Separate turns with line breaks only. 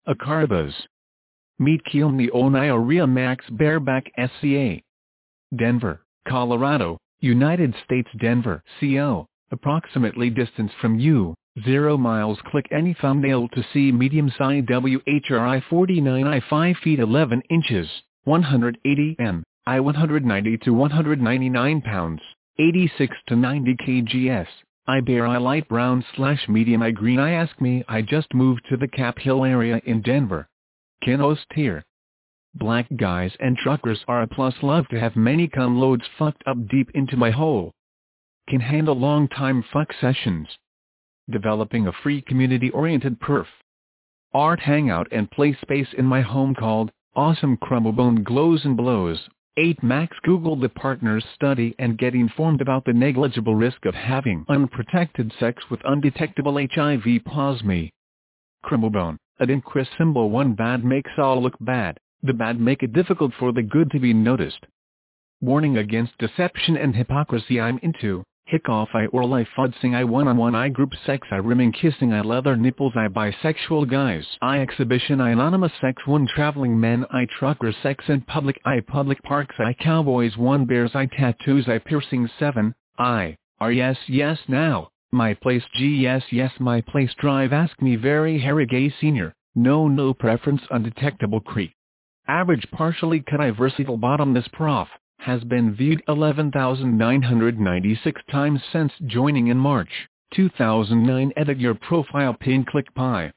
Acaribas. Meet Keelneonia Max Bareback SCA. Denver, Colorado, United States. Denver, CO, approximately distance from you, 0 miles. Click any thumbnail to see medium-sized WHRI 49I 5 feet 11 inches, 180 m, I 190 to 199 pounds, 86 to 90 kgs. I bear I light brown/medium I green. I ask me. I just moved to the Cap Hill area in Denver. Can host here. Black guys and truckers are a plus. Love to have many cum loads fucked up deep into my hole. Can handle long time fuck sessions. Developing a free community-oriented perf. Art hangout and play space in my home called Awesome Crumblebone Glows and Blows. 8 Max. Google the partners study and get informed about the negligible risk of having unprotected sex with undetectable HIV. Pause me. Crumblebone, add Chris symbol 1. Bad makes all look bad. The bad make it difficult for the good to be noticed. Warning against deception and hypocrisy. I'm into hick off I oral I fudsing I one-on-one I group sex I rimming kissing I leather nipples I bisexual guys I exhibition I anonymous sex 1 traveling men I trucker sex and public I public parks I cowboys 1 bears I tattoos I piercings 7 I are yes now my place G yes my place drive ask me very hairy gay senior no preference undetectable creep average partially cut I versatile bottom. This prof has been viewed 11,996 times since joining in March 2009. Edit your profile pin. Click Pi.